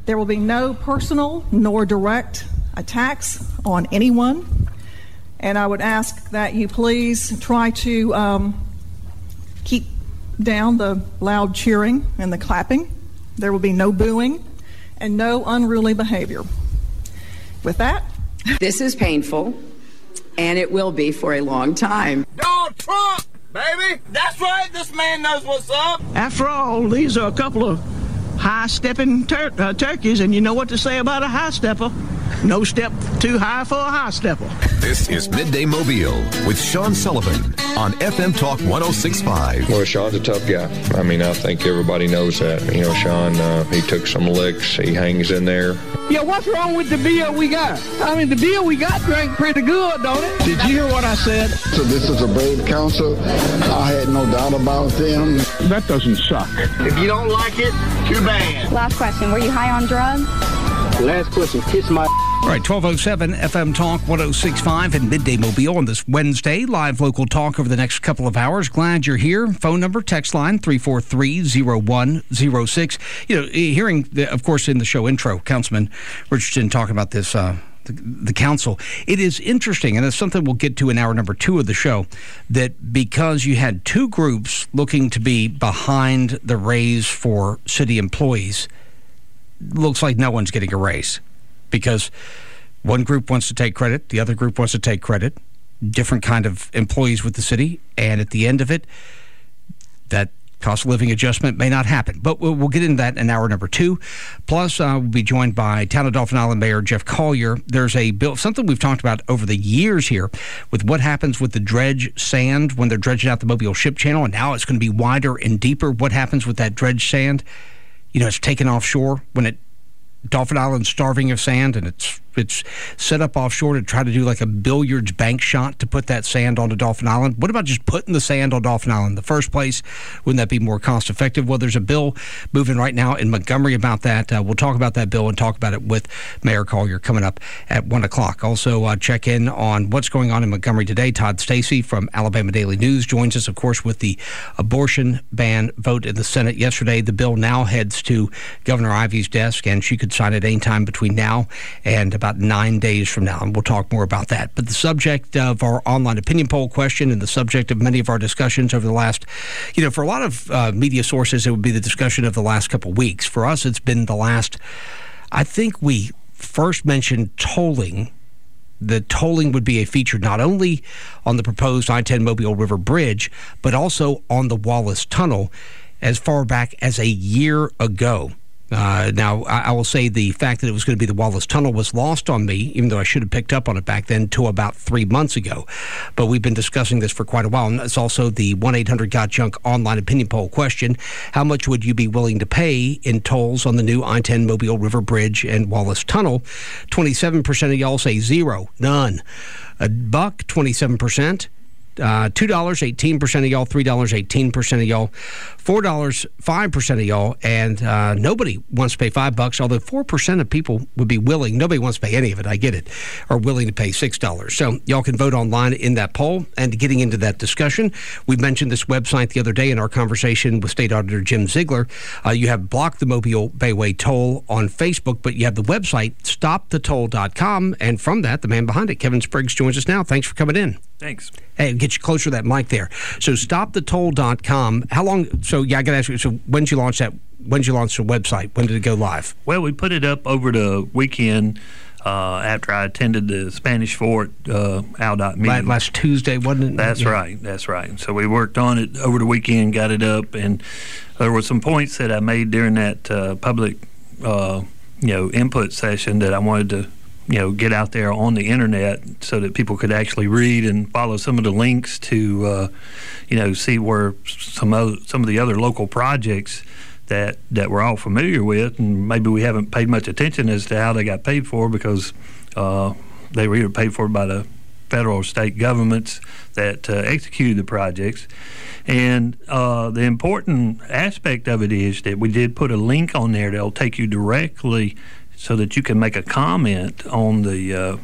There will be no personal nor direct attacks on anyone, and I would ask that you please try to keep down the loud cheering and the clapping. There will be no booing and no unruly behavior. With that, this is painful, and it will be for a long time. Donald Trump, baby! That's right, this man knows what's up. After all, these are a couple of high-stepping turkeys, and you know what to say about a high-stepper. No step too high for a high-stepper. This is Midday Mobile with Sean Sullivan on FM Talk 106.5. Well, Sean's a tough guy. I mean, I think everybody knows that. You know, Sean, he took some licks. He hangs in there. Yeah, what's wrong with the beer we got? I mean, the beer we got drank pretty good, don't it? Did you hear what I said? So this is a brave council. I had no doubt about them. That doesn't suck. If you don't like it, too bad. Last question, were you high on drugs? Last question, kiss my... All right, 1207 FM Talk 106.5 and Midday Mobile on this Wednesday. Live local talk over the next couple of hours. Glad you're here. Phone number, text line, 343-0106. You know, hearing, of course, in the show intro, Councilman Richardson talking about this, the council. It is interesting, and it's something we'll get to in hour number 2 of the show, that because you had two groups looking to be behind the raise for city employees, looks like no one's getting a raise. Because one group wants to take credit, the other group wants to take credit, different kind of employees with the city, and at the end of it, that cost of living adjustment may not happen. But we'll get into that in hour number 2. Plus, we'll be joined by Town of Dauphin Island Mayor Jeff Collier. There's a bill, something we've talked about over the years here, with what happens with the dredge sand when they're dredging out the Mobile Ship Channel, and now it's going to be wider and deeper. What happens with that dredge sand? You know, it's taken offshore when Dauphin Island's starving of sand, and it's set up offshore to try to do like a billiards bank shot to put that sand onto Dauphin Island. What about just putting the sand on Dauphin Island in the first place? Wouldn't that be more cost effective? Well, there's a bill moving right now in Montgomery about that. We'll talk about that bill and talk about it with Mayor Collier coming up at 1 o'clock. Also, check in on what's going on in Montgomery today. Todd Stacy from Alabama Daily News joins us, of course, with the abortion ban vote in the Senate yesterday. The bill now heads to Governor Ivey's desk, and she could sign it any time between now and about 9 days from now, and we'll talk more about that. But the subject of our online opinion poll question and the subject of many of our discussions over the last, you know, for a lot of media sources, it would be the discussion of the last couple of weeks. For us, it's been the last, I think we first mentioned tolling. The tolling would be a feature not only on the proposed I-10 Mobile River Bridge, but also on the Wallace Tunnel as far back as a year ago. Now, I will say the fact that it was going to be the Wallace Tunnel was lost on me, even though I should have picked up on it back then, to about 3 months ago. But we've been discussing this for quite a while. And it's also the 1-800-GOT-JUNK online opinion poll question. How much would you be willing to pay in tolls on the new I-10 Mobile River Bridge and Wallace Tunnel? 27% of y'all say zero, none. $1, 27%. $2, 18% of y'all. $3, 18% of y'all. $4, 5% of y'all. And nobody wants to pay $5, although 4% of people would be willing. Nobody wants to pay any of it, I get it, are willing to pay $6. So y'all can vote online in that poll. And getting into that discussion, we mentioned this website the other day in our conversation with State Auditor Jim Ziegler. You have Block the Mobile Bayway Toll on Facebook, but you have the website stopthetoll.com. And from that, the man behind it, Kevin Spriggs, joins us now. Thanks for coming in. Thanks. Hey, get you closer to that mic there. So stopthetoll.com. How long? So yeah, I got to ask you. So when did you launch that? When did you launch the website? When did it go live? Well, we put it up over the weekend after I attended the Spanish Fort ALDOT meeting. Last Tuesday, wasn't it? That's right. That's right. So we worked on it over the weekend, got it up, and there were some points that I made during that public, input session that I wanted to, get out there on the internet so that people could actually read and follow some of the links to, see where some of the other local projects that we're all familiar with, and maybe we haven't paid much attention as to how they got paid for, because they were either paid for by the federal or state governments that executed the projects. And the important aspect of it is that we did put a link on there that'll take you directly so that you can make a comment on the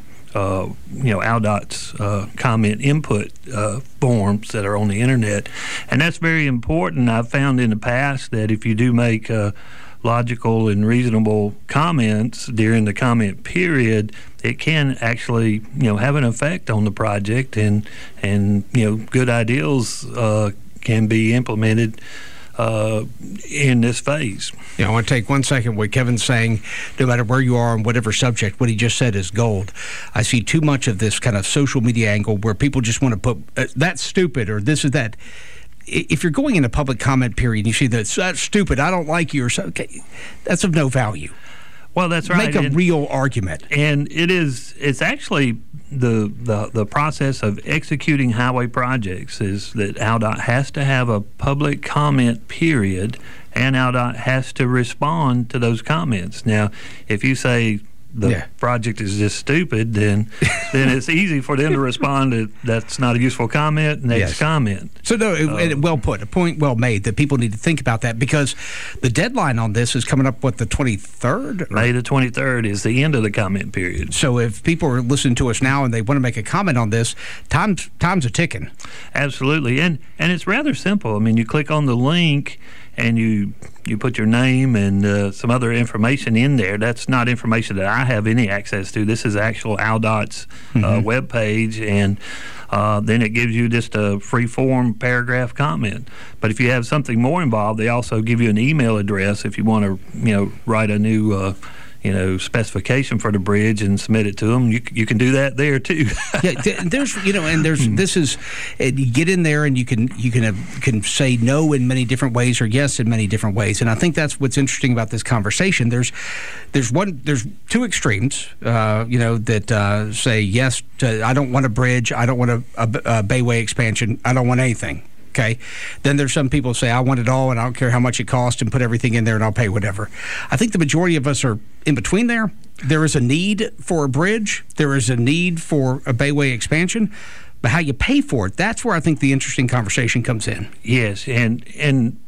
ALDOT's comment input forms that are on the internet. And that's very important. I've found in the past that if you do make a logical and reasonable comments during the comment period, it can actually, have an effect on the project, and good ideals can be implemented in this phase. I want to take 1 second. What Kevin's saying, no matter where you are on whatever subject, what he just said is gold. I see too much of this kind of social media angle where people just want to put that's stupid or this or that. If you're going in a public comment period and you see that's stupid, I don't like you, or something, okay, that's of no value. Well, that's right. Make a real argument. And it's actually the process of executing highway projects is that ALDOT has to have a public comment period, and ALDOT has to respond to those comments. Now, if you say the project is just stupid, then it's easy for them to respond to that's not a useful comment, next comment. So, no, well put, a point well made that people need to think about that, because the deadline on this is coming up, the 23rd? May the 23rd is the end of the comment period. So if people are listening to us now and they want to make a comment on this, time's a ticking. Absolutely. And it's rather simple. I mean, you click on the link and you put your name and some other information in there. That's not information that I have any access to. This is actual ALDOT's web page, and then it gives you just a free-form paragraph comment. But if you have something more involved, they also give you an email address if you want to, write a new specification for the bridge and submit it to them. You can do that there too. This is you get in there and you can say no in many different ways or yes in many different ways. And I think that's what's interesting about this conversation. There's two extremes, that say yes to I don't want a bridge, I don't want a bayway expansion, I don't want anything. Okay. Then there's some people say, I want it all and I don't care how much it costs, and put everything in there and I'll pay whatever. I think the majority of us are in between there. There is a need for a bridge. There is a need for a bayway expansion. But how you pay for it, that's where I think the interesting conversation comes in. Yes. And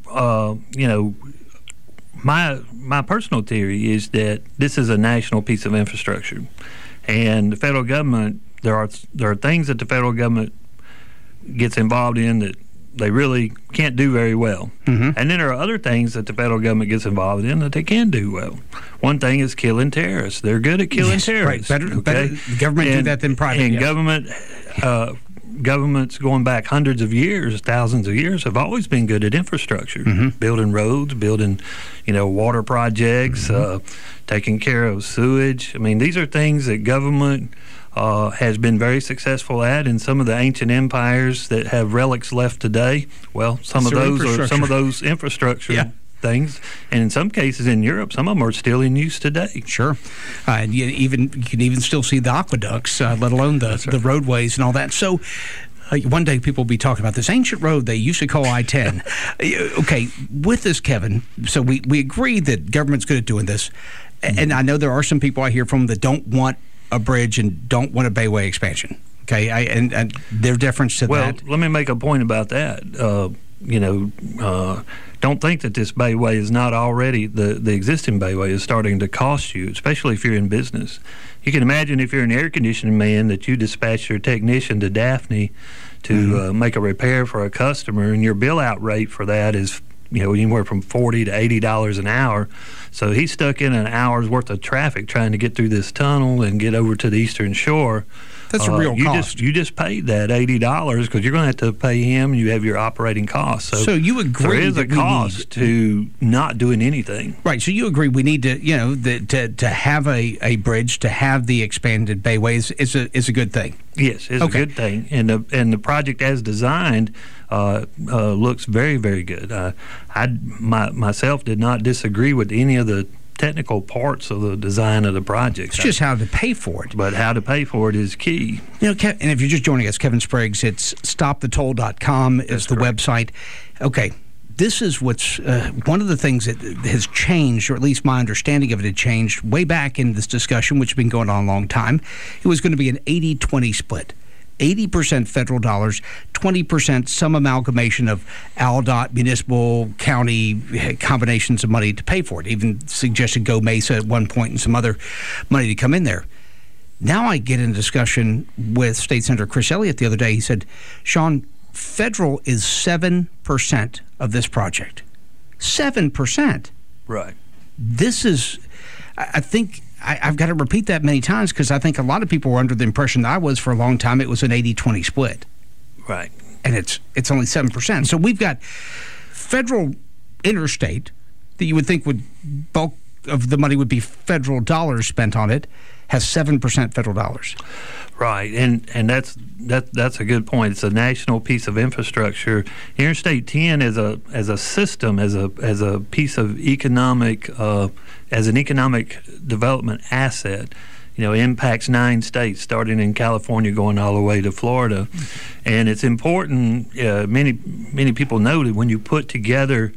my personal theory is that this is a national piece of infrastructure. And the federal government, there are things that the federal government gets involved in that they really can't do very well. And then there are other things that the federal government gets involved in that they can do well. One thing is killing terrorists. They're good at killing terrorists. Right. Better the government do that than private. And governments going back hundreds of years, thousands of years, have always been good at infrastructure, building roads, building, water projects, taking care of sewage. I mean, these are things that government has been very successful at, and some of the ancient empires that have relics left today, well, some of those infrastructure things, and in some cases in Europe, some of them are still in use today. Sure. And you can even still see the aqueducts, let alone the roadways and all that. So one day people will be talking about this ancient road they used to call I-10. Okay, with this, Kevin, so we agree that government's good at doing this, and I know there are some people I hear from that don't want a bridge and don't want a bayway expansion. Okay, and their deference to that. Well, let me make a point about that. Don't think that this bayway is not already, the existing bayway is starting to cost you, especially if you're in business. You can imagine if you're an air conditioning man that you dispatch your technician to Daphne to make a repair for a customer, and your bill out rate for that is anywhere from $40 to $80 an hour. So he's stuck in an hour's worth of traffic trying to get through this tunnel and get over to the Eastern Shore. That's a real cost. You just paid that $80 because you're going to have to pay him. You have your operating costs. So you agree there is a cost to not doing anything. Right. So you agree we need to to have a bridge, to have the expanded bayway is a good thing. Yes, it's a good thing, and the project as designed looks very, very good. I myself did not disagree with any of the technical parts of the design of the project. It's just how to pay for it. But how to pay for it is key. And if you're just joining us, Kevin Spriggs, it's stopthetoll.com is the website. Okay, this is what's one of the things that has changed, or at least my understanding of it had changed way back in this discussion, which has been going on a long time. It was going to be an 80-20 split. 80% federal dollars, 20% some amalgamation of ALDOT, municipal, county combinations of money to pay for it. Even suggested Go Mesa at one point and some other money to come in there. Now I get in a discussion with State Senator Chris Elliott the other day. He said, Sean, federal is 7% of this project. 7%. Right. this is, I think, I've got to repeat that many times because I think a lot of people were under the impression that I was for a long time it was an 80-20 split. Right. And it's only 7%. So we've got federal interstate that you would think would bulk of the money would be federal dollars spent on it, has 7% federal dollars. Right, and that's a good point. It's a national piece of infrastructure. Interstate 10 as a system, as a piece of economic, as an economic development asset. Impacts 9 states, starting in California, going all the way to Florida, and it's important. Many people know that when you put together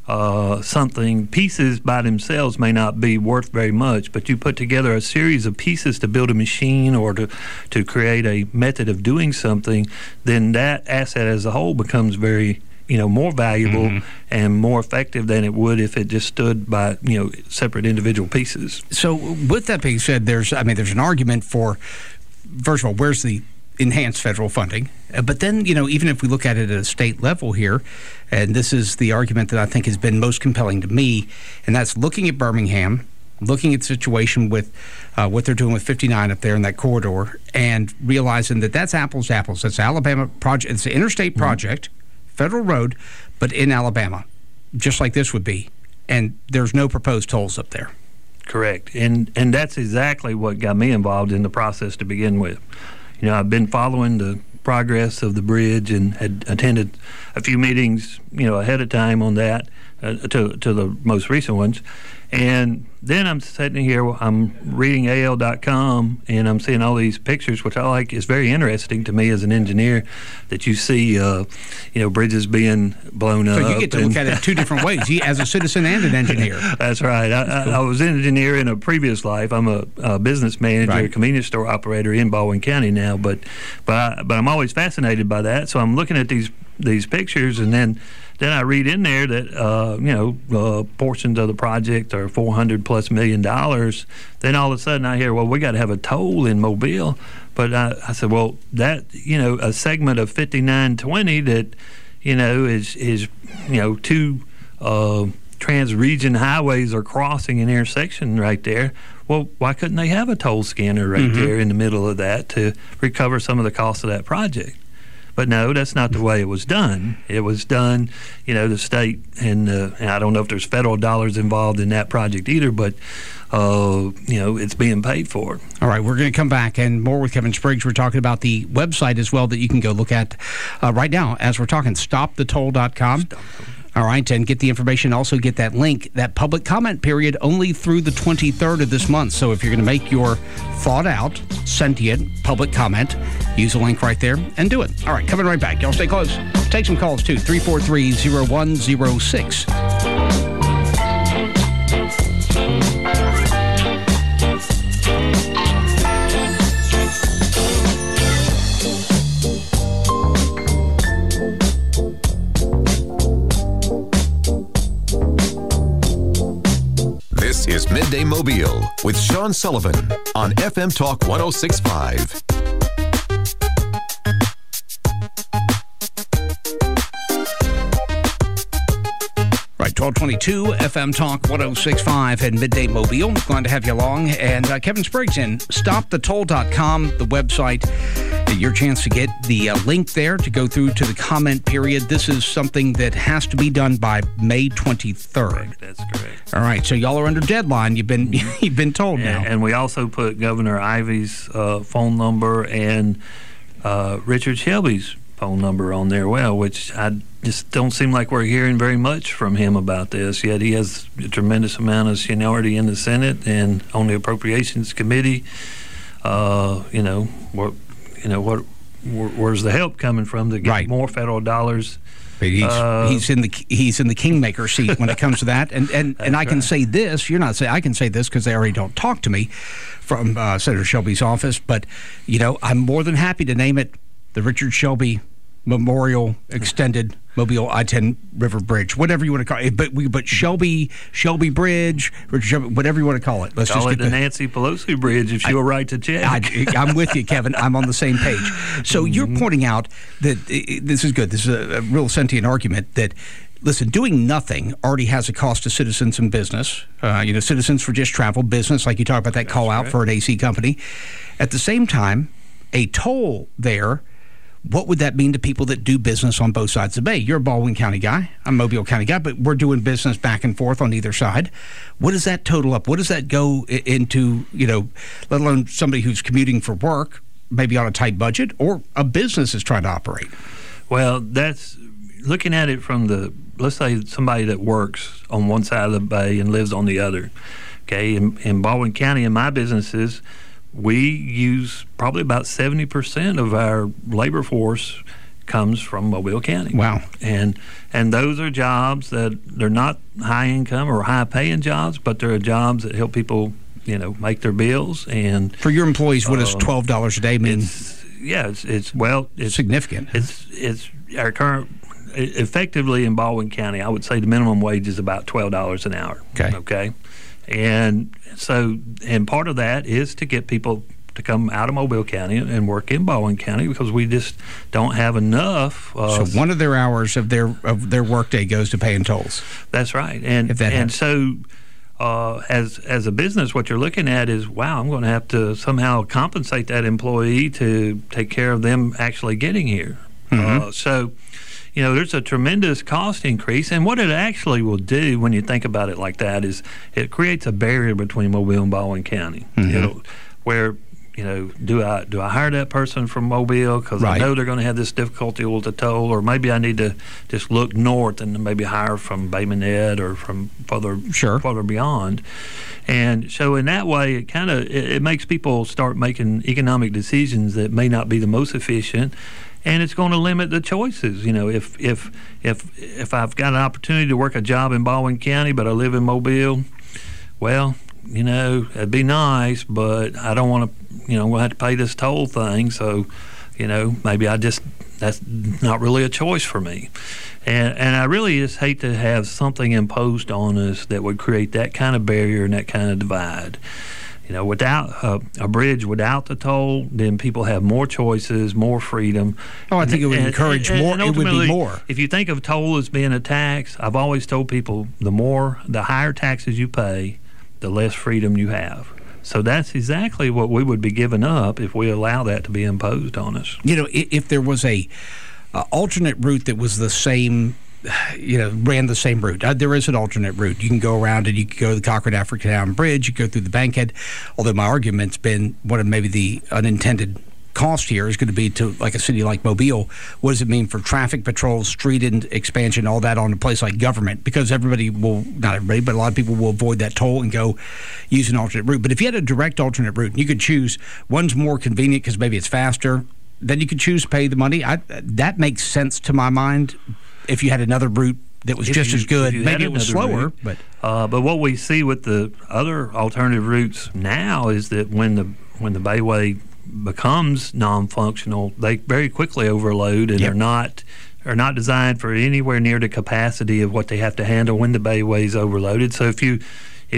something, pieces by themselves may not be worth very much, but you put together a series of pieces to build a machine or to create a method of doing something, then that asset as a whole becomes very more valuable and more effective than it would if it just stood by separate individual pieces. So with that being said, there's an argument for, first of all, where's the enhanced federal funding? But then, even if we look at it at a state level here, and this is the argument that I think has been most compelling to me, and that's looking at Birmingham, looking at the situation with what they're doing with 59 up there in that corridor, and realizing that that's apples to apples. It's an Alabama project. It's an interstate project, federal road, but in Alabama, just like this would be. And there's no proposed tolls up there. Correct. And that's exactly what got me involved in the process to begin with. I've been following the progress of the bridge and had attended a few meetings, ahead of time on that, to the most recent ones. And then I'm sitting here, I'm reading AL.com, and I'm seeing all these pictures, which I like. It's very interesting to me as an engineer that you see, bridges being blown up. So you get to look at it 2 different ways, as a citizen and an engineer. That's right. I was an engineer in a previous life. I'm a business manager, a convenience store operator in Baldwin County now. But I'm always fascinated by that. So I'm looking at these pictures, and then I read in there that portions of the project are $400+ million. Then all of a sudden I hear, well, we got to have a toll in Mobile. But I said, well, that a segment of 5920 that is 2 trans-region highways are crossing an intersection right there. Well, why couldn't they have a toll scanner right there in the middle of that to recover some of the cost of that project? But no, that's not the way it was done. It was done, the state, and I don't know if there's federal dollars involved in that project either, but, it's being paid for. All right, we're going to come back and more with Kevin Spriggs. We're talking about the website as well that you can go look at right now as we're talking, stopthetoll.com. All right, and get the information. Also get that link, that public comment period only through the 23rd of this month. So if you're going to make your thought out, sentient public comment, use a link right there and do it. All right, coming right back. Y'all stay close. Take some calls too. 343-0106. This is Midday Mobile with Sean Sullivan on FM Talk 106.5. Right, 1222 FM Talk 106.5 and Midday Mobile. Glad to have you along. And Kevin Spriggs in stopthetoll.com, the website. Your chance to get the link there to go through to the comment period. This is something that has to be done by May 23rd. That's correct. All right, so y'all are under deadline. You've been told now. And we also put Governor Ivey's phone number and Richard Shelby's phone number on there, which I just don't seem like we're hearing very much from him about this. Yet he has a tremendous amount of seniority in the Senate and on the Appropriations Committee. Where's the help coming from to get more federal dollars? He's in the kingmaker seat when it comes to that, and I can say this. You're not saying I can say this because they already don't talk to me from Senator Shelby's office. But I'm more than happy to name it the Richard Shelby Memorial Extended Mobile I-10 River Bridge, whatever you want to call it. But Shelby Bridge, Richard Shelby, whatever you want to call it. Let's call it the Nancy Pelosi Bridge if she'll write the check. I'm with you, Kevin. I'm on the same page. So you're pointing out that this is good. This is a real sentient argument that listen, doing nothing already has a cost to citizens and business. Citizens for just travel, business, like you talk about that call out for an AC company. At the same time, a toll there, what would that mean to people that do business on both sides of the bay? You're a Baldwin County guy. I'm a Mobile County guy, but we're doing business back and forth on either side. What does that total up? What does that go into, let alone somebody who's commuting for work, maybe on a tight budget, or a business is trying to operate? Well, that's looking at it from let's say somebody that works on one side of the bay and lives on the other. Okay, in Baldwin County, in my businesses, we use probably about 70% of our labor force comes from Mobile County. Wow. And those are jobs that they're not high income or high paying jobs, but they're jobs that help people, make their bills. And for your employees, what does $12 a day mean? It's significant. It's our current, effectively in Baldwin County, I would say the minimum wage is about $12 an hour. Okay. And so, part of that is to get people to come out of Mobile County and work in Baldwin County, because we just don't have enough. So one of their hours of their workday goes to paying tolls. That's right. And so as a business, what you're looking at is, wow, I'm going to have to somehow compensate that employee to take care of them actually getting here. So there's a tremendous cost increase, and what it actually will do when you think about it like that is it creates a barrier between Mobile and Baldwin County. Where do I hire that person from Mobile because I know they're going to have this difficulty with the toll, or maybe I need to just look north and maybe hire from Bay Minette or from further beyond. And so in that way, it makes people start making economic decisions that may not be the most efficient. And it's going to limit the choices. If I've got an opportunity to work a job in Baldwin County, but I live in Mobile, well, it'd be nice, but I don't want to. I'm going to have to pay this toll thing. So, maybe that's not really a choice for me. And I really just hate to have something imposed on us that would create that kind of barrier and that kind of divide. Without a bridge without the toll, then people have more choices, more freedom. Oh, I think it would encourage more. And it would be more. If you think of toll as being a tax, I've always told people the higher taxes you pay, the less freedom you have. So that's exactly what we would be giving up if we allow that to be imposed on us. If there was a alternate route that was the same, ran the same route. There is an alternate route. You can go around and you can go to the Cochran-Africatown Bridge, you can go through the Bankhead, although my argument's been one of maybe the unintended cost here is going to be to like a city like Mobile. What does it mean for traffic patrols, street expansion, all that on a place like government? Because not everybody, but a lot of people will avoid that toll and go use an alternate route. But if you had a direct alternate route, you could choose one's more convenient because maybe it's faster, then you could choose to pay the money. That makes sense to my mind. If you had another route that was just as good, maybe it was slower. Route, but what we see with the other alternative routes now is that when the Bayway becomes non-functional, they very quickly overload, and are not designed for anywhere near the capacity of what they have to handle when the Bayway is overloaded. So if you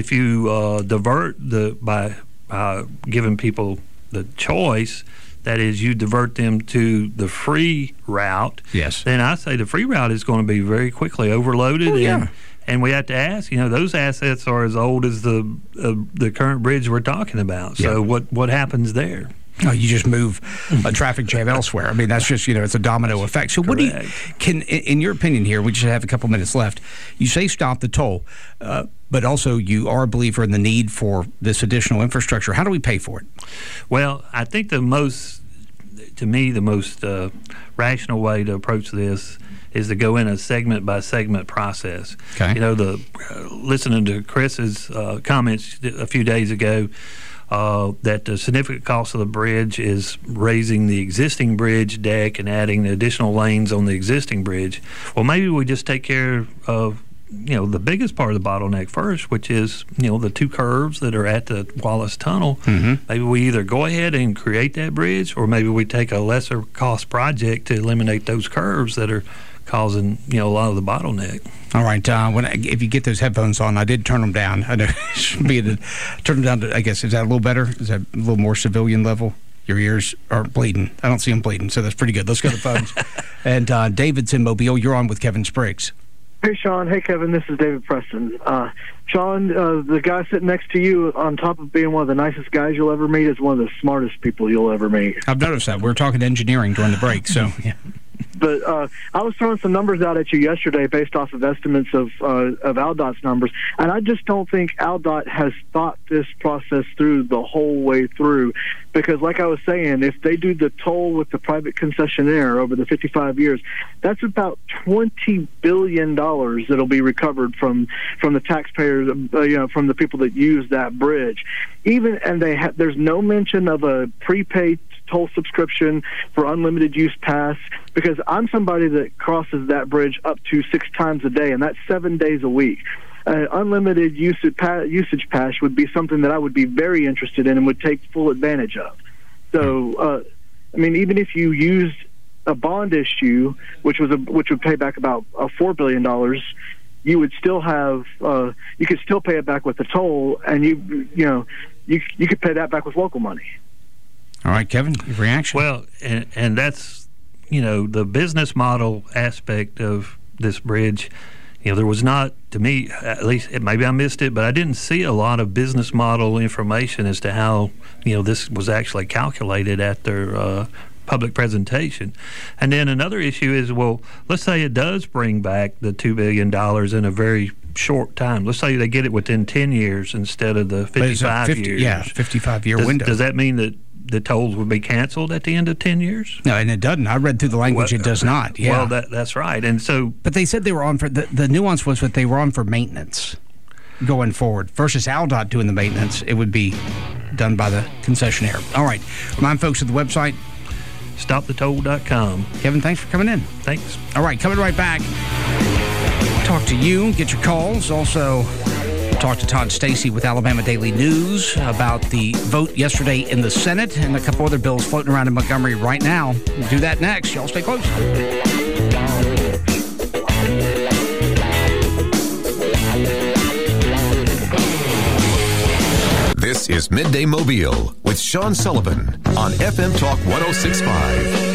divert by giving people the choice, that is, you divert them to the free route. Yes. Then I say the free route is going to be very quickly overloaded. Oh, yeah. And we have to ask, those assets are as old as the current bridge we're talking about. So what happens there? No, you just move a traffic jam elsewhere. I mean, that's just, it's a domino effect. So Correct. In your opinion here, we just have a couple minutes left, you say stop the toll, but also you are a believer in the need for this additional infrastructure. How do we pay for it? Well, I think the most rational way to approach this is to go in a segment-by-segment process. Okay. Listening to Chris's comments a few days ago, that the significant cost of the bridge is raising the existing bridge deck and adding the additional lanes on the existing bridge. Well, maybe we just take care of the biggest part of the bottleneck first, which is the two curves that are at the Wallace Tunnel. Mm-hmm. Maybe we either go ahead and create that bridge, or maybe we take a lesser cost project to eliminate those curves that are causing a lot of the bottleneck. All right. If you get those headphones on, I did turn them down. I know turn them down to, I guess, is that a little better? Is that a little more civilian level? Your ears are bleeding. I don't see them bleeding, so that's pretty good. Let's go to the phones. And David's in Mobile. You're on with Kevin Spriggs. Hey, Sean. Hey, Kevin. This is David Preston. Sean, the guy sitting next to you, on top of being one of the nicest guys you'll ever meet, is one of the smartest people you'll ever meet. I've noticed that. We were talking engineering during the break, so yeah. But I was throwing some numbers out at you yesterday based off of estimates of AlDOT's numbers, and I just don't think AlDOT has thought this process through the whole way through. Because, like I was saying, if they do the toll with the private concessionaire over the 55 years, that's about $20 billion that'll be recovered from the taxpayers, from the people that use that bridge. There's no mention of a prepaid toll subscription for unlimited use pass, because I'm somebody that crosses that bridge up to 6 times a day, and that's 7 days a week. Unlimited usage pass would be something that I would be very interested in and would take full advantage of. So, even if you used a bond issue, which would pay back about $4 billion, you would still have you could still pay it back with the toll, and you could pay that back with local money. All right, Kevin, your reaction? Well, and that's, the business model aspect of this bridge. There was not, to me, at least, maybe I missed it, but I didn't see a lot of business model information as to how, this was actually calculated at their public presentation. And then another issue is, well, let's say it does bring back the $2 billion in a very short time. Let's say they get it within 10 years instead of the 55 years. Yeah, 55-year window. Does that mean that the tolls would be canceled at the end of 10 years? No, and it doesn't. I read through the language. It does not. Yeah. Well, that's right. And so, but they said they were on for the nuance was that they were on for maintenance going forward versus AlDOT doing the maintenance. It would be done by the concessionaire. All right. Remind folks of the website, stopthetoll.com. Kevin, thanks for coming in. Thanks. All right, coming right back. Talk to you, get your calls. Also, talk to Todd Stacy with Alabama Daily News about the vote yesterday in the Senate and a couple other bills floating around in Montgomery right now. We'll do that next. Y'all stay close. This is Midday Mobile with Sean Sullivan on FM Talk 106.5.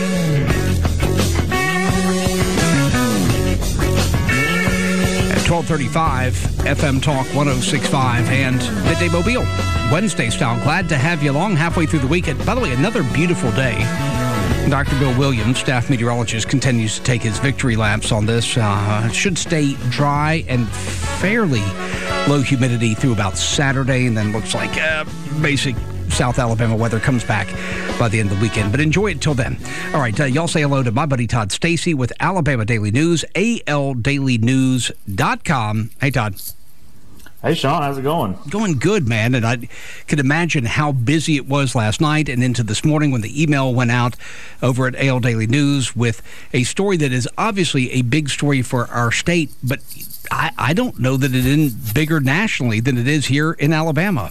At 12:35, FM Talk 106.5 and Midday Mobile, Wednesday style. Glad to have you along halfway through the weekend. By the way, another beautiful day. Dr. Bill Williams, staff meteorologist, continues to take his victory laps on this. It should stay dry and fairly low humidity through about Saturday, and then looks like basic South Alabama weather comes back by the end of the weekend. But enjoy it till then. All right, y'all say hello to my buddy Todd Stacy with Alabama Daily News, aldailynews.com. Hey, Todd. Hey, Sean, how's it going? Going good, man. And I could imagine how busy it was last night and into this morning when the email went out over at AL Daily News with a story that is obviously a big story for our state, but I don't know that it is bigger nationally than it is here in Alabama.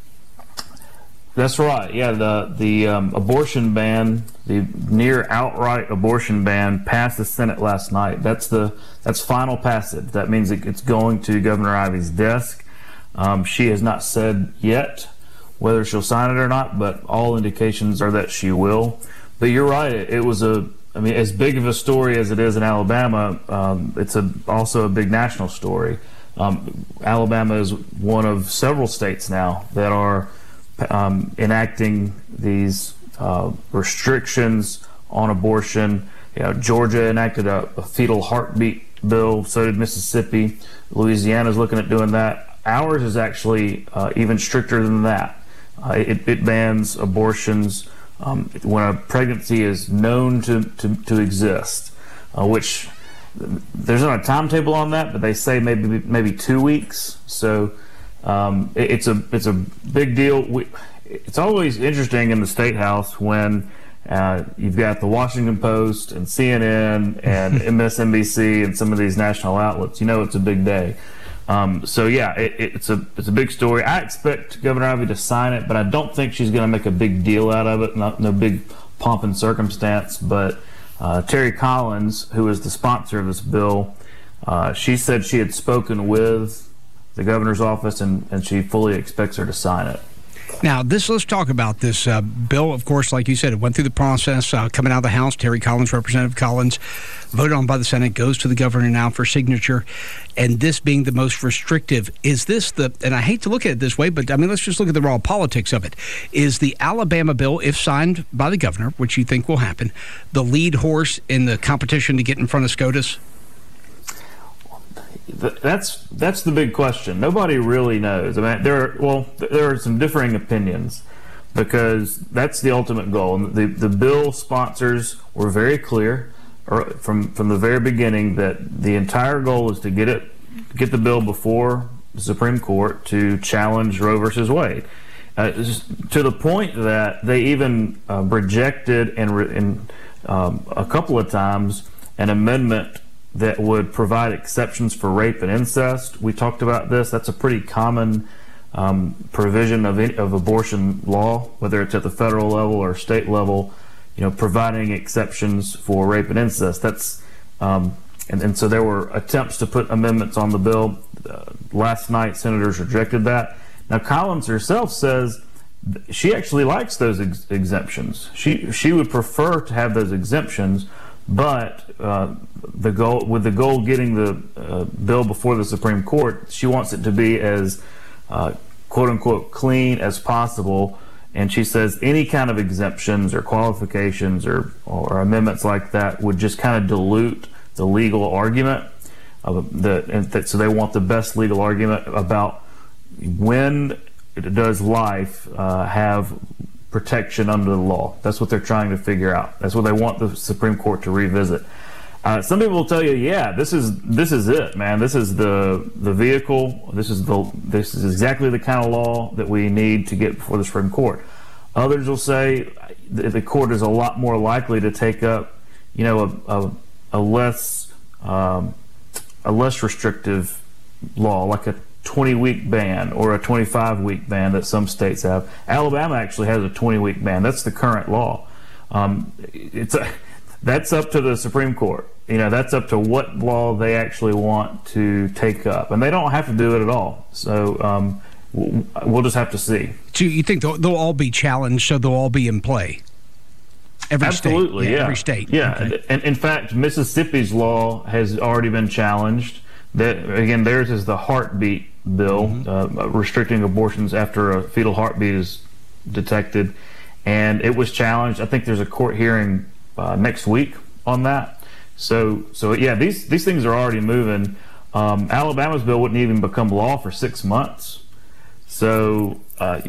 That's right. Yeah, the abortion ban, the near outright abortion ban, passed the Senate last night. That's final passage. That means it's going to Governor Ivey's desk. She has not said yet whether she'll sign it or not, but all indications are that she will. But you're right. It was as big of a story as it is in Alabama, it's also a big national story. Alabama is one of several states now that are enacting these restrictions on abortion. Georgia enacted a fetal heartbeat bill, so did Mississippi. Louisiana's looking at doing that. Ours is actually even stricter than that. It bans abortions when a pregnancy is known to exist, which there's not a timetable on that, but they say maybe 2 weeks. So it's a big deal. It's always interesting in the State House when you've got the Washington Post and CNN and MSNBC and some of these national outlets. It's a big day. So yeah, it's a big story. I expect Governor Ivey to sign it, but I don't think she's going to make a big deal out of it. No big pomp and circumstance. But Terry Collins, who is the sponsor of this bill, she said she had spoken with the governor's office and she fully expects her to sign it. Now, let's talk about this bill. Of course, like you said, it went through the process, coming out of the House. Terry Collins, Representative Collins, voted on by the Senate, goes to the governor now for signature. And this being the most restrictive, is this and I hate to look at it this way, but I mean, let's just look at the raw politics of it. Is the Alabama bill, if signed by the governor, which you think will happen, the lead horse in the competition to get in front of SCOTUS? That's the big question. Nobody really knows. I mean, there are some differing opinions because that's the ultimate goal. And the bill sponsors were very clear from the very beginning that the entire goal is to get the bill before the Supreme Court to challenge Roe versus Wade, to the point that they even rejected and a couple of times an amendment that would provide exceptions for rape and incest. We talked about this. That's a pretty common provision of abortion law, whether it's at the federal level or state level, providing exceptions for rape and incest. That's and so there were attempts to put amendments on the bill. Last night, senators rejected that. Now, Collins herself says she actually likes those exemptions. She would prefer to have those exemptions, but the goal getting the bill before the Supreme Court, she wants it to be as quote unquote clean as possible. And she says any kind of exemptions or qualifications or amendments like that would just kind of dilute the legal argument. So they want the best legal argument about when does life have protection under the law. That's what they're trying to figure out. That's what they want the Supreme Court to revisit. Some people will tell you, yeah, this is it, man. This is the vehicle. This is exactly the kind of law that we need to get before the Supreme Court. Others will say the court is a lot more likely to take up, a less restrictive law, like a 20-week ban or a 25-week ban that some states have. Alabama actually has a 20-week ban. That's the current law. That's up to the Supreme Court. That's up to what law they actually want to take up, and they don't have to do it at all. So we'll just have to see. So you think they'll all be challenged? So they'll all be in play? Absolutely, state. Yeah. Every state. Yeah, okay. And in fact, Mississippi's law has already been challenged. Again, theirs is the heartbeat bill, restricting abortions after a fetal heartbeat is detected, and it was challenged. I think there's a court hearing next week on that. So yeah, these things are already moving. Alabama's bill wouldn't even become law for 6 months. So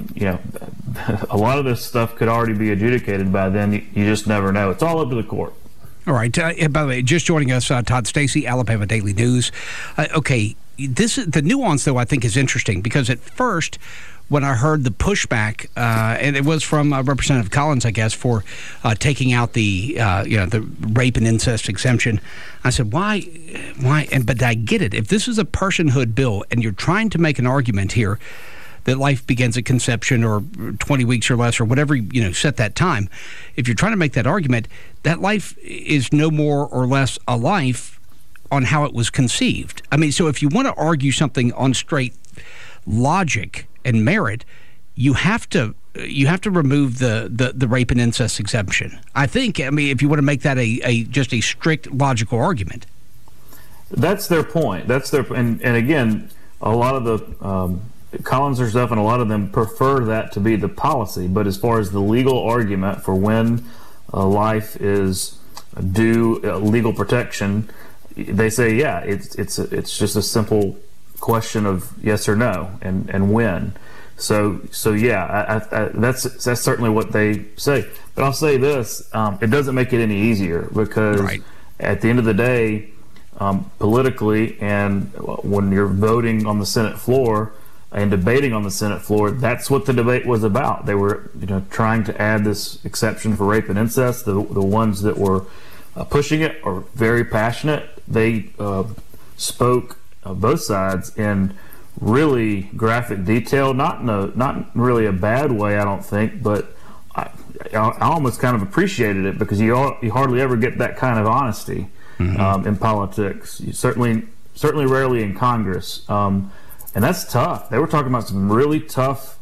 a lot of this stuff could already be adjudicated by then. You just never know. It's all up to the court. All right. By the way, just joining us, Todd Stacy, Alabama Daily News. Okay, the nuance, though, I think is interesting because at first, when I heard the pushback, and it was from Representative Collins, I guess, for taking out the rape and incest exemption, I said, why? But I get it. If this is a personhood bill and you're trying to make an argument here that life begins at conception or 20 weeks or less or whatever, set that time. If you're trying to make that argument, that life is no more or less a life on how it was conceived. I mean, so if you want to argue something on straight logic and merit, you have to remove the rape and incest exemption. I mean, if you want to make that just a strict logical argument. That's their point. And again, a lot of the Collins or stuff, and a lot of them prefer that to be the policy. But as far as the legal argument for when life is due legal protection, they say, yeah, it's just a simple question of yes or no, and when. So yeah, that's certainly what they say. But I'll say this: it doesn't make it any easier because at the end of the day, politically, and when you're voting on the Senate floor and debating on the Senate floor, that's what the debate was about. They were, trying to add this exception for rape and incest. The ones that were pushing it are very passionate. They spoke both sides in really graphic detail, not really a bad way, I don't think, but I almost kind of appreciated it because you hardly ever get that kind of honesty in politics. You certainly rarely in Congress. And that's tough. They were talking about some really tough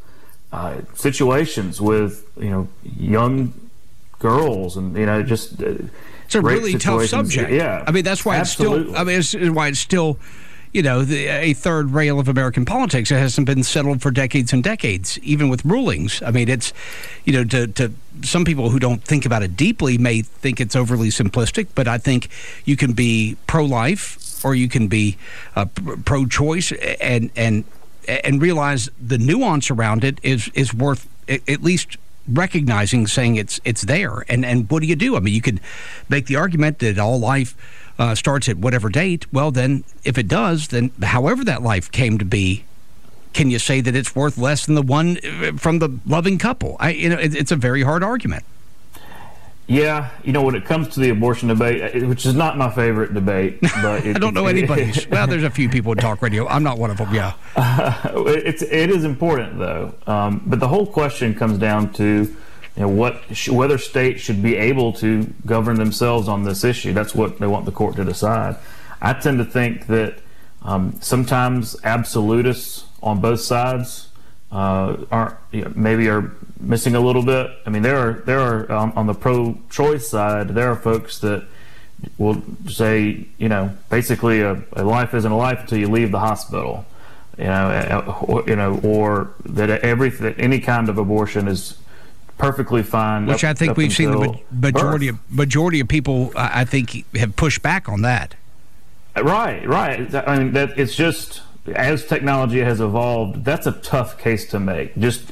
situations with young girls and just it's a really tough subject. Yeah, I mean that's why absolutely. it's still a third rail of American politics. It hasn't been settled for decades and decades, even with rulings. I mean, it's, to some people who don't think about it deeply may think it's overly simplistic, but I think you can be pro-life or you can be pro-choice and realize the nuance around it is worth at least recognizing, saying it's there. And what do you do? I mean, you could make the argument that all life starts at whatever date. Well, then, if it does, then however that life came to be, can you say that it's worth less than the one from the loving couple? It's a very hard argument. Yeah, when it comes to the abortion debate, which is not my favorite debate, but I don't know anybody's. Well, there's a few people in talk radio. I'm not one of them. Yeah, it is important though. But the whole question comes down to whether states should be able to govern themselves on this issue. That's what they want the court to decide. I tend to think that sometimes absolutists on both sides are missing a little bit. I mean, there are on the pro-choice side, there are folks that will say, basically a life isn't a life until you leave the hospital, or that any kind of abortion is perfecely fine. Which I think we've seen the majority of people, I think, have pushed back on that. Right. I mean, that it's just, as technology has evolved, that's a tough case to make.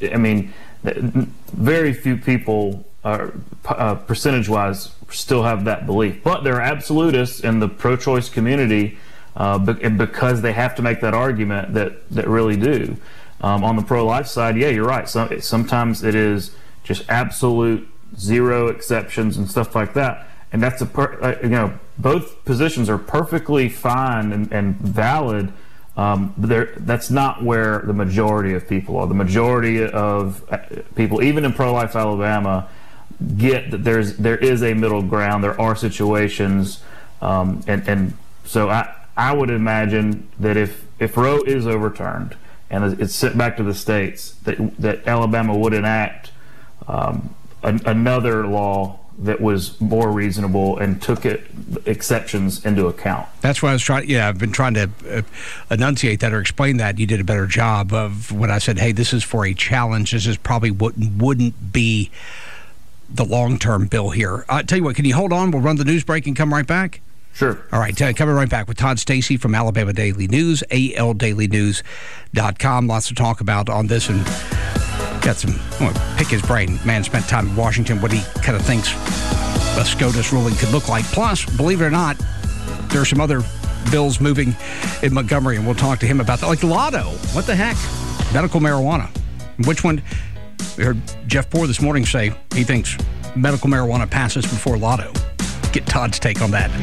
Very few people, percentage-wise, still have that belief. But there are absolutists in the pro-choice community, because they have to make that argument, that really do. On the pro-life side, yeah, you're right. Sometimes it is just absolute zero exceptions and stuff like that. And that's both positions are perfectly fine and valid. But that's not where the majority of people are. The majority of people, even in pro-life Alabama, get that there is a middle ground. There are situations, and so I would imagine that if Roe is overturned and it's sent back to the states, that Alabama would enact another law that was more reasonable and took exceptions into account. That's what I was trying. Yeah, I've been trying to enunciate that or explain that. You did a better job of when I said, "Hey, this is for a challenge. This is probably what wouldn't be the long-term bill here." Tell you what, can you hold on? We'll run the news break and come right back. Sure. All right, coming right back with Todd Stacy from Alabama Daily News, aldailynews.com. Lots to talk about on this, and got some. I want to pick his brain. Man spent time in Washington, what he kind of thinks a SCOTUS ruling could look like. Plus, believe it or not, there are some other bills moving in Montgomery, and we'll talk to him about that. Like Lotto. What the heck? Medical marijuana. Which one? We heard Jeff Poore this morning say he thinks medical marijuana passes before Lotto. Get Todd's take on that.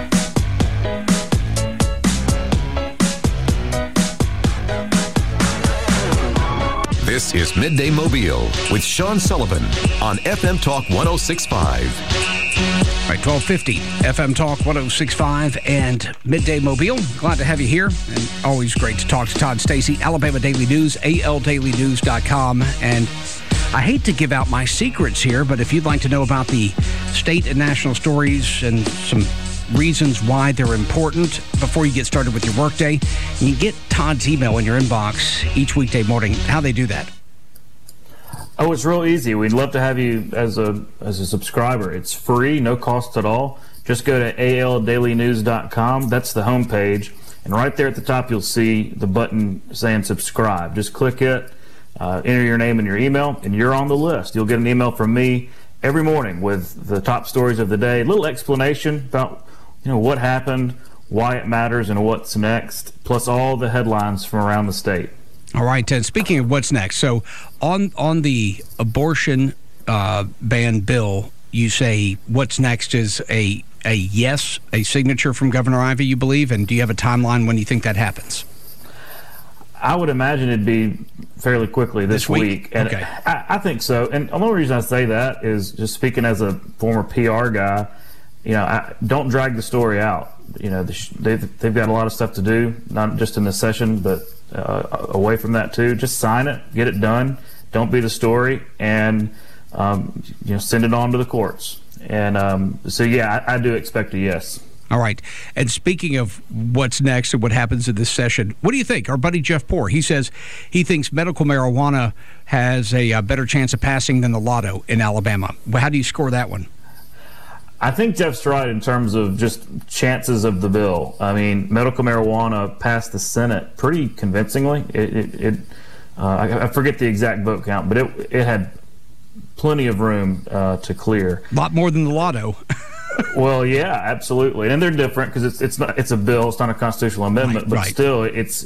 This is Midday Mobile with Sean Sullivan on FM Talk 106.5. All right, 1250 FM Talk 106.5 and Midday Mobile. Glad to have you here, and always great to talk to Todd Stacy, Alabama Daily News, aldailynews.com. And I hate to give out my secrets here, but if you'd like to know about the state and national stories and some reasons why they're important before you get started with your workday, you can get Todd's email in your inbox each weekday morning. How they do that? Oh, it's real easy. We'd love to have you as a subscriber. It's free, no cost at all. Just go to aldailynews.com. That's the homepage. And right there at the top, you'll see the button saying subscribe. Just click it, enter your name and your email, and you're on the list. You'll get an email from me every morning with the top stories of the day, a little explanation about what happened, why it matters, and what's next, plus all the headlines from around the state. All right, and speaking of what's next, so on the abortion ban bill, you say what's next is a yes, a signature from Governor Ivey, you believe, and do you have a timeline when you think that happens? I would imagine it'd be fairly quickly this week. And okay. I think so. And the only reason I say that is just speaking as a former PR guy, don't drag the story out. They've got a lot of stuff to do, not just in this session, but away from that too. Just sign it, get it done. don't be the story, and send it on to the courts. And so, yeah, I do expect a yes. All right. And speaking of what's next and what happens in this session, what do you think? Our buddy Jeff Poore, he says he thinks medical marijuana has a better chance of passing than the lotto in Alabama. How do you score that one? I think Jeff's right in terms of just chances of the bill. I mean, medical marijuana passed the Senate pretty convincingly. I forget the exact vote count, but it had plenty of room to clear. A lot more than the lotto. Well, yeah, absolutely, and they're different because it's a bill, it's not a constitutional amendment, but still,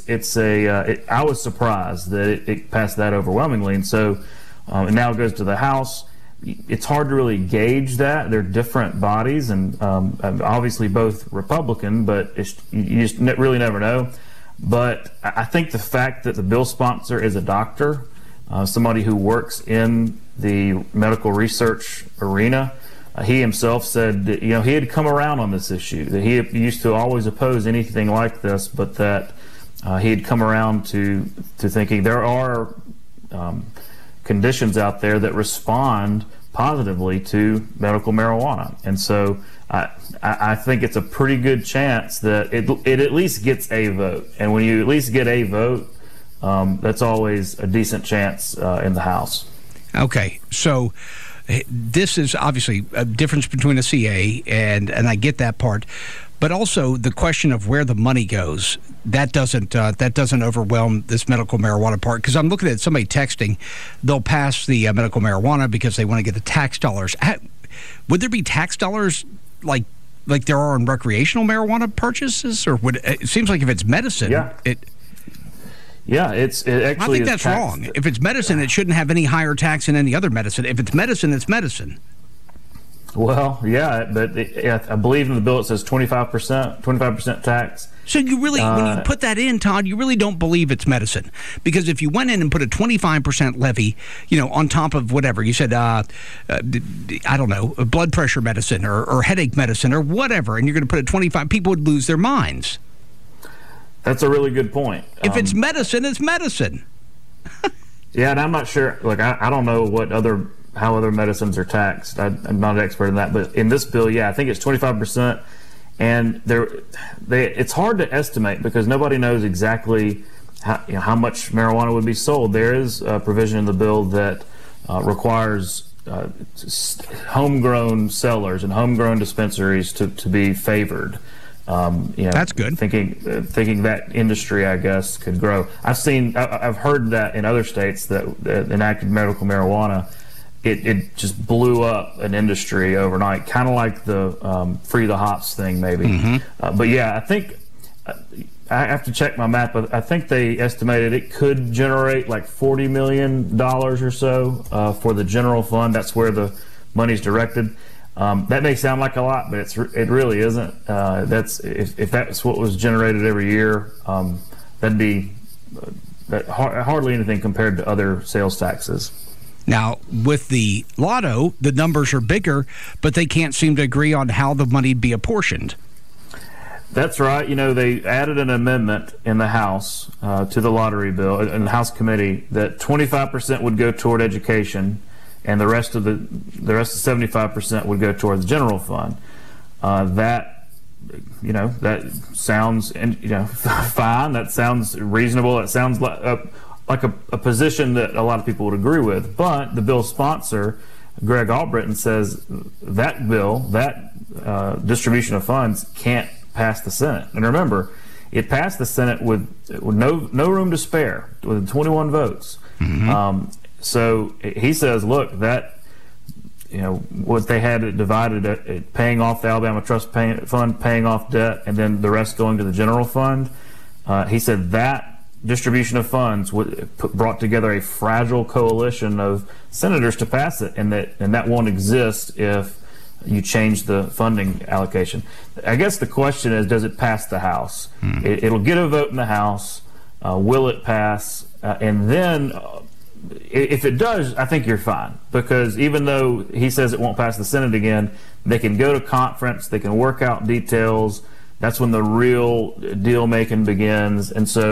I was surprised that it passed that overwhelmingly, and so and now it goes to the House. It's hard to really gauge that. They're different bodies, and obviously both Republican, but you just really never know. But I think the fact that the bill sponsor is a doctor, somebody who works in the medical research arena. He himself said that, he had come around on this issue, that he used to always oppose anything like this, but that he had come around to thinking there are conditions out there that respond positively to medical marijuana. And so I think it's a pretty good chance that it at least gets a vote. And when you at least get a vote, that's always a decent chance in the House. Okay, so this is obviously a difference between a CA, and I get that part, but also the question of where the money goes, that doesn't overwhelm this medical marijuana part, because I'm looking at somebody texting, they'll pass the medical marijuana because they want to get the tax dollars. Would there be tax dollars like there are on recreational marijuana purchases, or it seems like if it's medicine, Yeah, it actually. I think that's wrong. If it's medicine, it shouldn't have any higher tax than any other medicine. If it's medicine, it's medicine. Well, yeah, but I believe in the bill it says 25% tax. So you really, when you put that in, Todd, you really don't believe it's medicine, because if you went in and put a 25% levy, on top of whatever you said, I don't know, blood pressure medicine or headache medicine or whatever, and you're going to put it 25, people would lose their minds. That's a really good point. If it's medicine, it's medicine. Yeah, and I'm not sure. I don't know how other medicines are taxed. I'm not an expert in that, but in this bill, I think it's 25%, and it's hard to estimate because nobody knows exactly how much marijuana would be sold. There is a provision in the bill that requires homegrown sellers and homegrown dispensaries to be favored. That's good. Thinking that industry, I guess, could grow. I've heard that in other states that enacted medical marijuana, it just blew up an industry overnight, kind of like the Free the Hops thing, maybe. Mm-hmm. But yeah, I think I have to check my math, but I think they estimated it could generate like $40 million or so for the general fund. That's where the money's directed. That may sound like a lot, but it really isn't. If that's what was generated every year, that'd be hardly anything compared to other sales taxes. Now, with the lotto, the numbers are bigger, but they can't seem to agree on how the money be apportioned. That's right. They added an amendment in the House to the lottery bill, in the House committee, that 25% would go toward education, and the rest of 75% would go toward the general fund. That sounds fine. That sounds reasonable. That sounds like a position that a lot of people would agree with. But the bill's sponsor, Greg Albritton, says that bill, that distribution of funds, can't pass the Senate. And remember, it passed the Senate with no room to spare, with 21 votes. Mm-hmm. So he says, look, that what they had it divided, paying off the Alabama Trust Fund, paying off debt, and then the rest going to the general fund. He said that distribution of funds brought together a fragile coalition of senators to pass it, and that won't exist if you change the funding allocation. I guess the question is, does it pass the House? It'll get a vote in the House. Will it pass? And then if it does, I think you're fine, because even though he says it won't pass the Senate again, they can go to conference, they can work out details. That's when the real deal making begins. And so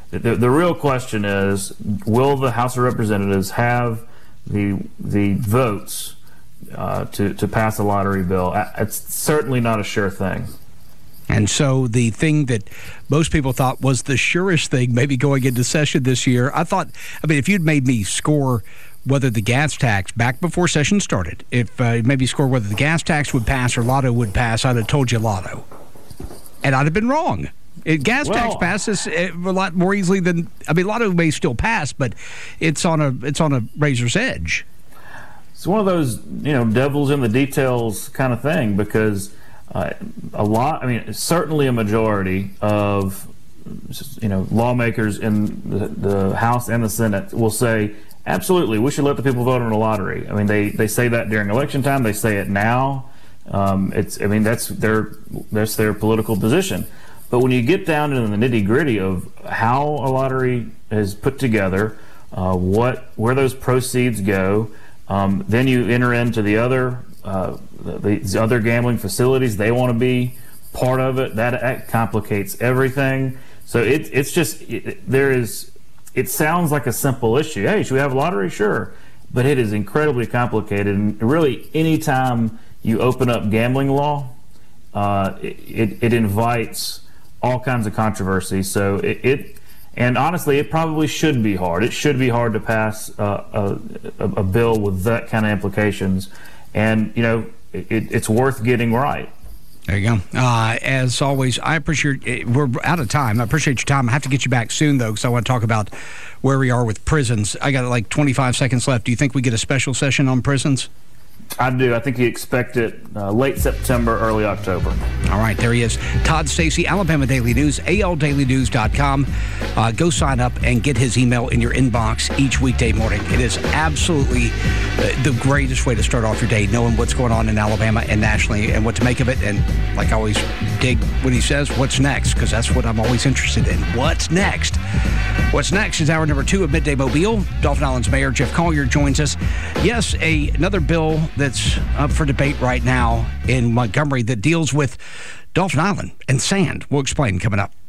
The real question is, will the House of Representatives have the votes to pass a lottery bill? It's certainly not a sure thing. And so the thing that most people thought was the surest thing maybe going into session this year, if you'd made me score whether the gas tax back before session started, if maybe score whether the gas tax would pass or Lotto would pass, I'd have told you Lotto. And I'd have been wrong. Gas tax passes a lot more easily than, Lotto may still pass, but it's on a razor's edge. It's one of those, devils in the details kind of thing, because certainly a majority of, lawmakers in the House and the Senate will say, absolutely, we should let the people vote on a lottery. They say that during election time. They say it now. That's their political position. But when you get down into the nitty-gritty of how a lottery is put together, where those proceeds go, then you enter into the other gambling facilities. They want to be part of it. That complicates everything. So it sounds like a simple issue. Hey, should we have a lottery? Sure. But it is incredibly complicated. And really, anytime you open up gambling law, it invites all kinds of controversy. So and honestly, it probably should be hard. It should be hard to pass a bill with that kind of implications. And, it's worth getting right. There you go. As always, I appreciate we're out of time. I appreciate your time. I have to get you back soon, though, because I want to talk about where we are with prisons. I got like 25 seconds left. Do you think we get a special session on prisons? I do. I think you expect it late September, early October. All right, there he is. Todd Stacy, Alabama Daily News, aldailynews.com. Go sign up and get his email in your inbox each weekday morning. It is absolutely the greatest way to start off your day, knowing what's going on in Alabama and nationally and what to make of it. And like I always dig what he says, what's next? Because that's what I'm always interested in. What's next? What's next is hour number 2 of Midday Mobile. Dauphin Island's Mayor Jeff Collier joins us. Yes, another bill that's up for debate right now in Montgomery that deals with Dauphin Island and sand. We'll explain coming up.